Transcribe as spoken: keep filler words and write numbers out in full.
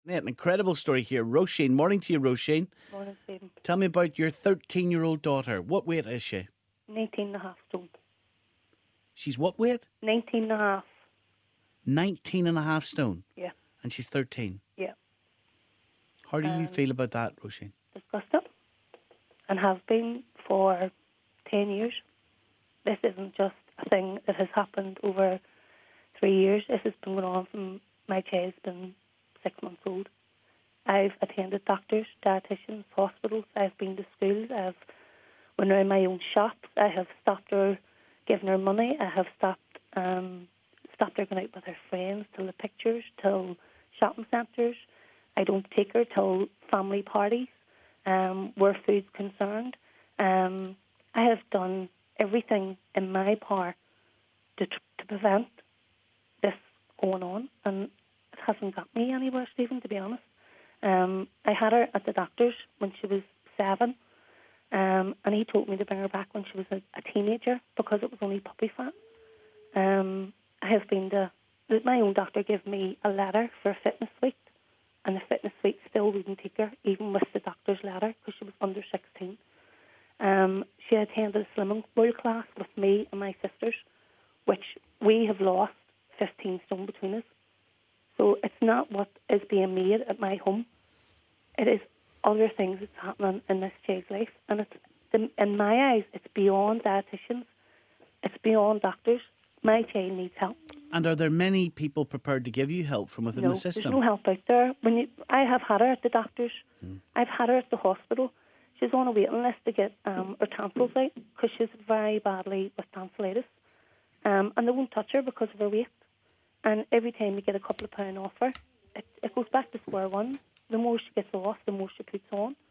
Yeah, an incredible story here. Roisin, morning to you, Roisin. Morning, Stephen. Tell me about your thirteen-year-old daughter. What weight is she? nineteen and a half stone. She's what weight? nineteen and a half. nineteen and a half stone? Yeah. And she's thirteen? Yeah. How do you Um, feel about that, Roisin? Disgusted. And have been for ten years. This isn't just a thing that has happened over three years. This has been going on from my child's been six months old. I've attended doctors, dietitians, hospitals. I've been to schools. I've went around my own shops. I have stopped her, given her money. I have stopped um, stopped her going out with her friends to the pictures, till shopping centres. I don't take her till family parties um, where food's concerned. Um, I have done everything in my power to, tr- to prevent this going on, and it hasn't got me anywhere, Stephen, to be honest. Um, I had her at the doctor's when she was seven, um, and he told me to bring her back when she was a, a teenager because it was only puppy fat. Um, I have been to, my own doctor gave me a letter for a fitness suite, and the fitness suite still wouldn't take her, even with the doctor's letter, because she was under sixteen. Um, she attended a slimming world class with me and my sisters, which we have lost fifteen stone between us. So it's not what is being made at my home. It is other things that's happening in this child's life. And it's, in my eyes, it's beyond dietitians. It's beyond doctors. My child needs help. And are there many people prepared to give you help from within no, the system? There's no help out there. When you, I have had her at the doctors. Mm. I've had her at the hospital. She's on a waiting list to get um, her tonsils out because she's very badly with tonsillitis. Um, and they won't touch her because of her weight. And every time you get a couple of pound off her, it, it goes back to square one. The more she gets off, the more she puts on.